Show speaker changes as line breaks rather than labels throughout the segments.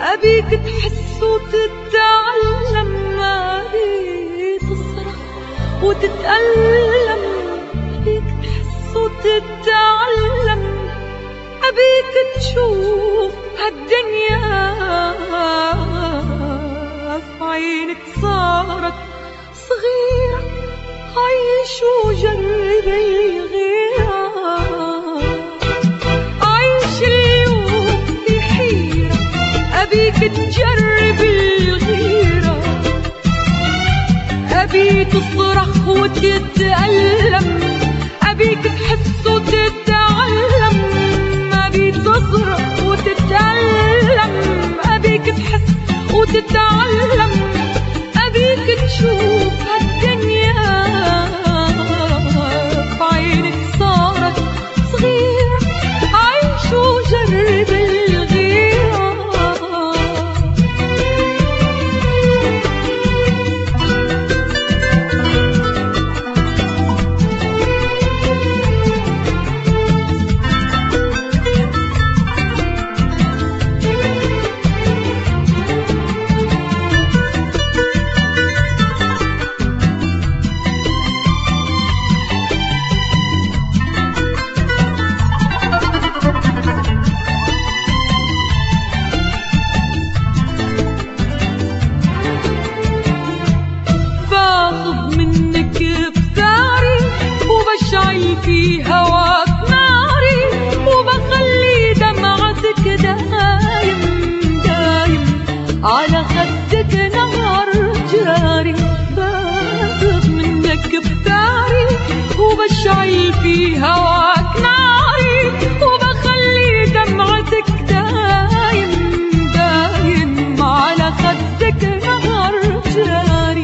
أبيك تحس وتتعلم، أبيك تصرخ وتتألم، أبيك تحس وتتعلم، أبيك تشوف هالدنيا في عينك صارت صغيرة. عيش وجرب الغيرة، عيش اليوم في حيرة، أبيك تجرب الغيرة، أبيك تصرخ وتتألم، أبيك تحس وتتعلم، أبيك تصرخ وتتألم، أبيك تحس وتتعلم، أبيك تشوف هالدنيا في عينك صارت صغيرة. عيش وجرب الغيرة. في هواك ناري وبخلي دمعتك دايم دايم على خدك نهر جاري. باخذ منك بثاري وبشعل في هواك ناري وبخلي دمعتك دايم دايم على خدك نهر جاري.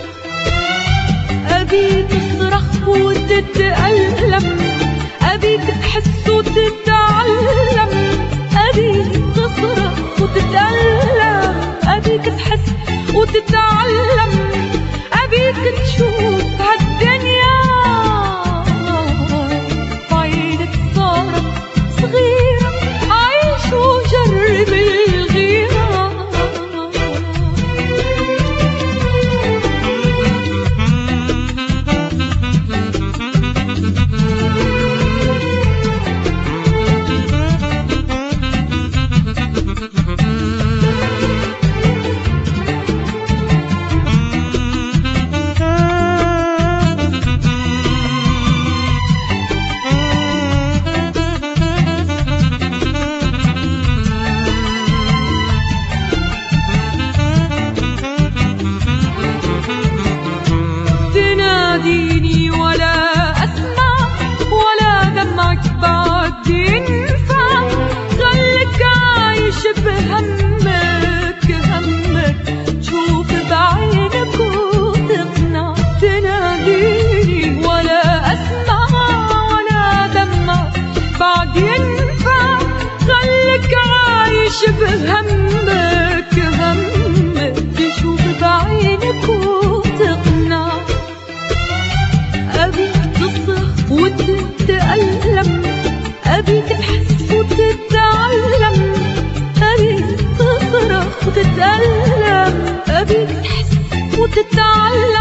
أبيك تصرخ وتتألم، أبيك تحس وتتعلم، أبيك تصرخ وتتألم، أبيك تحس وتتعلم، أبيك تشوف هالدنيا في عينك صارت صغيرة. عيش وجرب الغيرة. تناديني ولا أسمع ولا دمعك بعد ينفع، خليك عايش بهمك همك تشوف بعينك وتقنع. تناديني ولا أسمع ولا دمعك بعد ينفع، خليك عايش بهمك همك تشوف بعينك وتقنع. أبيك تصرخ وتتألم، أبيك تحس وتتعلم، أبيك تصرخ وتتألم، أبيك تحس وتتعلم،